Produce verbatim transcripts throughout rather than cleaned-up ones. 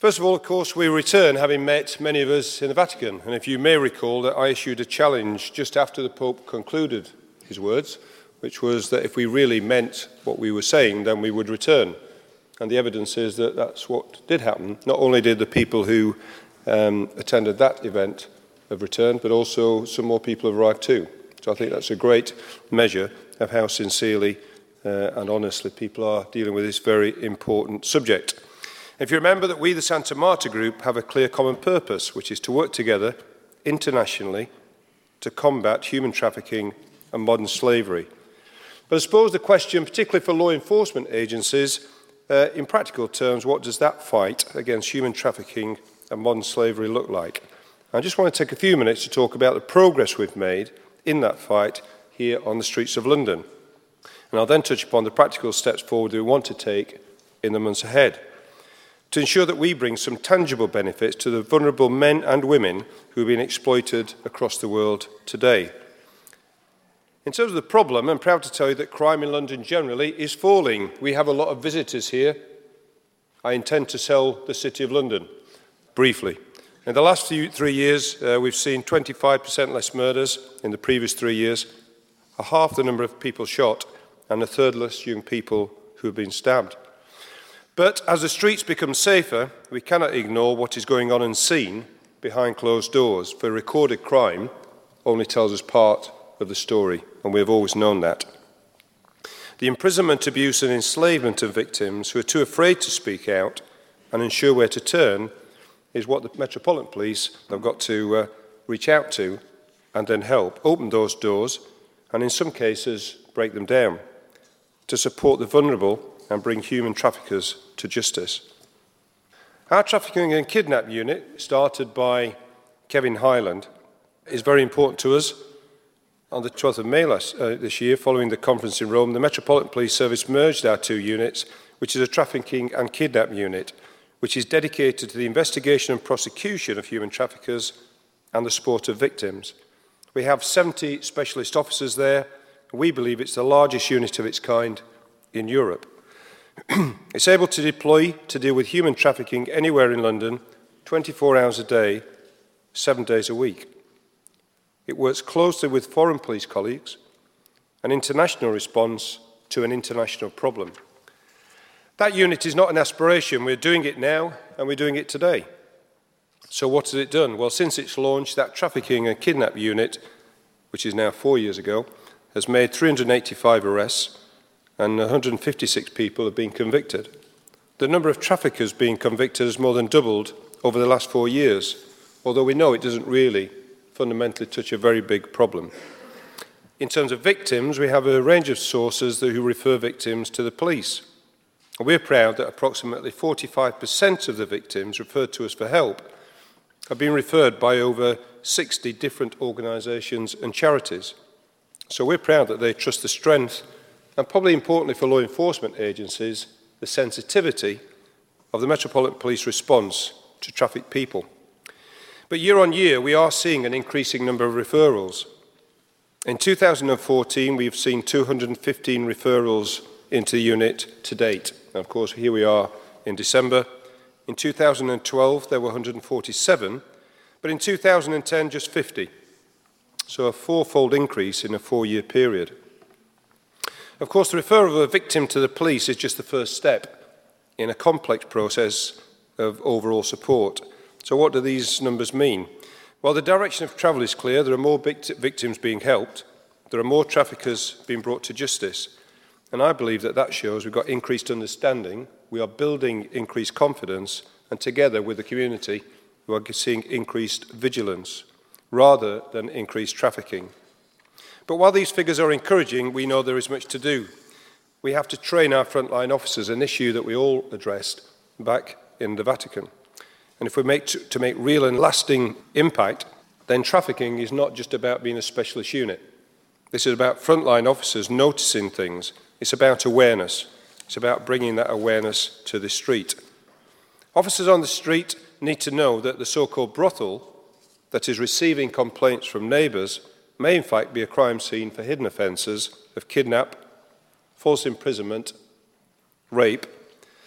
First of all, of course, we return having met many of us in the Vatican. And if you may recall that I issued a challenge just after the Pope concluded his words, which was that if we really meant what we were saying, then we would return. And the evidence is that that's what did happen. Not only did the people who um, attended that event have returned, but also some more people have arrived too. So I think that's a great measure of how sincerely uh, and honestly people are dealing with this very important subject. If you remember that we, the Santa Marta Group, have a clear common purpose, which is to work together internationally to combat human trafficking and modern slavery. But I suppose the question, particularly for law enforcement agencies, uh, in practical terms, what does that fight against human trafficking and modern slavery look like? I just want to take a few minutes to talk about the progress we've made in that fight here on the streets of London. And I'll then touch upon the practical steps forward we want to take in the months ahead to ensure that we bring some tangible benefits to the vulnerable men and women who have been exploited across the world today. In terms of the problem, I'm proud to tell you that crime in London generally is falling. We have a lot of visitors here. I intend to sell the City of London, briefly. In the last few, three years, uh, we've seen twenty-five percent less murders in the previous three years, a half the number of people shot, and a third less young people who have been stabbed. But as the streets become safer, we cannot ignore what is going on unseen behind closed doors, for recorded crime only tells us part of the story, and we have always known that. The imprisonment, abuse and enslavement of victims who are too afraid to speak out and unsure where to turn is what the Metropolitan Police have got to uh, reach out to and then help open those doors and in some cases break them down to support the vulnerable and bring human traffickers to justice. Our trafficking and kidnap unit, started by Kevin Highland, is very important to us. On the twelfth of May last, uh, this year, following the conference in Rome, the Metropolitan Police Service merged our two units, which is a trafficking and kidnap unit, which is dedicated to the investigation and prosecution of human traffickers and the support of victims. We have seventy specialist officers there. We believe it's the largest unit of its kind in Europe. It's able to deploy to deal with human trafficking anywhere in London, twenty-four hours a day, seven days a week. It works closely with foreign police colleagues, an international response to an international problem. That unit is not an aspiration. We're doing it now, and we're doing it today. So what has it done? Well, since its launch, that trafficking and kidnap unit, which is now four years ago, has made three hundred eighty-five arrests, and one hundred fifty-six people have been convicted. The number of traffickers being convicted has more than doubled over the last four years, although we know it doesn't really fundamentally touch a very big problem. In terms of victims, we have a range of sources who refer victims to the police. We're proud that approximately forty-five percent of the victims referred to us for help have been referred by over sixty different organisations and charities. So we're proud that they trust the strength and, probably importantly for law enforcement agencies, the sensitivity of the Metropolitan Police response to trafficked people. But year on year, we are seeing an increasing number of referrals. In two thousand fourteen, we've seen two hundred fifteen referrals into the unit to date. And of course, here we are in December. In two thousand twelve, there were one hundred forty-seven, but in two thousand ten, just fifty. So a fourfold increase in a four-year period. Of course, the referral of a victim to the police is just the first step in a complex process of overall support. So what do these numbers mean? Well, the direction of travel is clear. There are more victims being helped. There are more traffickers being brought to justice. And I believe that that shows we've got increased understanding, we are building increased confidence, and together with the community, we are seeing increased vigilance rather than increased trafficking. But while these figures are encouraging, we know there is much to do. We have to train our frontline officers, an issue that we all addressed back in the Vatican. And if we make to, to make real and lasting impact, then trafficking is not just about being a specialist unit. This is about frontline officers noticing things. It's about awareness. It's about bringing that awareness to the street. Officers on the street need to know that the so-called brothel that is receiving complaints from neighbours may in fact be a crime scene for hidden offences of kidnap, false imprisonment, rape,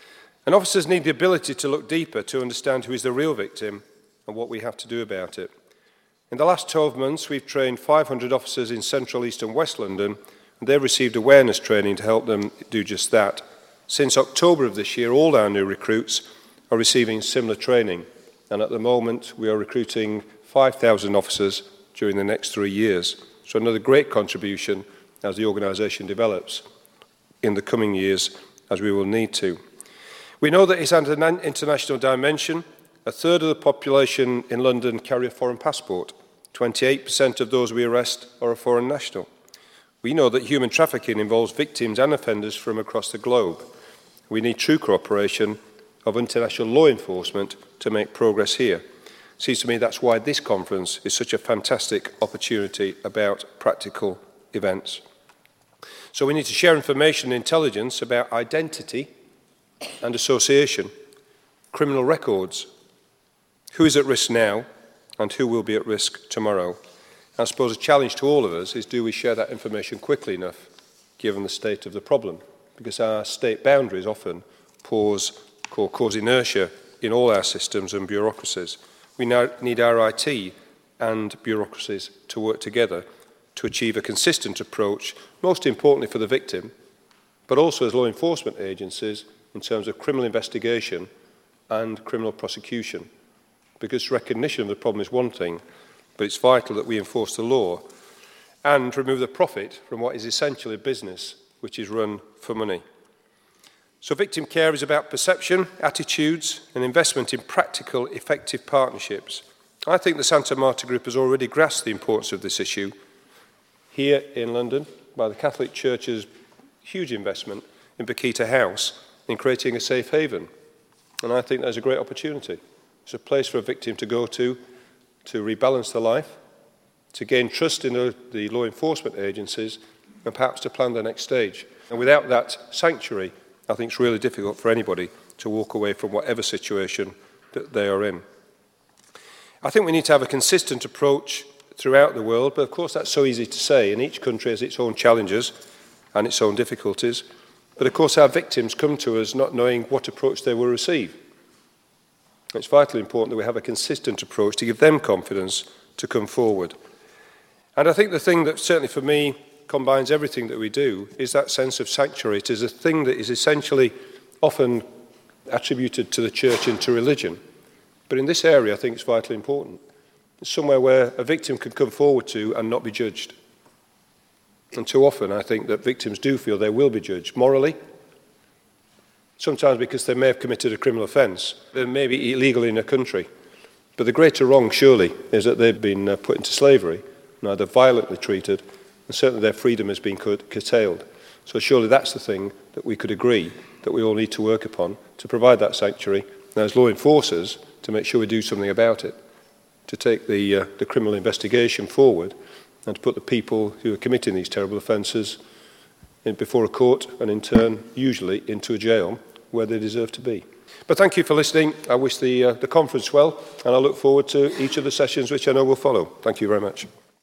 And officers need the ability to look deeper to understand who is the real victim and what we have to do about it. In the last twelve months, we've trained five hundred officers in Central, East and West London, and they've received awareness training to help them do just that. Since October of this year, all our new recruits are receiving similar training, and at the moment we are recruiting five thousand officers during the next three years. So another great contribution as the organisation develops in the coming years, as we will need to. We know that it's an international dimension. A third of the population in London carry a foreign passport. twenty-eight percent of those we arrest are a foreign national. We know that human trafficking involves victims and offenders from across the globe. We need true cooperation of international law enforcement to make progress here. It seems to me that's why this conference is such a fantastic opportunity about practical events. So we need to share information and intelligence about identity and association, criminal records, who is at risk now and who will be at risk tomorrow. I suppose a challenge to all of us is, do we share that information quickly enough, given the state of the problem? Because our state boundaries often pause, cause inertia in all our systems and bureaucracies. We now need our I T and bureaucracies to work together to achieve a consistent approach, most importantly for the victim, but also as law enforcement agencies in terms of criminal investigation and criminal prosecution. Because recognition of the problem is one thing, but it's vital that we enforce the law and remove the profit from what is essentially a business which is run for money. So victim care is about perception, attitudes, and investment in practical, effective partnerships. I think the Santa Marta Group has already grasped the importance of this issue here in London by the Catholic Church's huge investment in Paquita House in creating a safe haven. And I think there's a great opportunity. It's a place for a victim to go to, to rebalance their life, to gain trust in the law enforcement agencies, and perhaps to plan the next stage. And without that sanctuary, I think it's really difficult for anybody to walk away from whatever situation that they are in. I think we need to have a consistent approach throughout the world, but of course that's so easy to say, and each country has its own challenges and its own difficulties. But of course our victims come to us not knowing what approach they will receive. It's vitally important that we have a consistent approach to give them confidence to come forward. And I think the thing that certainly for me combines everything that we do is that sense of sanctuary. It is a thing that is essentially often attributed to the church and to religion. But in this area I think it's vitally important. It's somewhere where a victim can come forward to and not be judged. And too often I think that victims do feel they will be judged morally, sometimes because they may have committed a criminal offence. They may be illegal in a country. But the greater wrong, surely, is that they've been uh, put into slavery, and either violently treated, and certainly their freedom has been curtailed. So surely that's the thing that we could agree that we all need to work upon to provide that sanctuary, and as law enforcers, to make sure we do something about it, to take the, uh, the criminal investigation forward, and to put the people who are committing these terrible offences in, before a court, and in turn, usually, into a jail where they deserve to be. But thank you for listening. I wish the, uh, the conference well, and I look forward to each of the sessions which I know will follow. Thank you very much.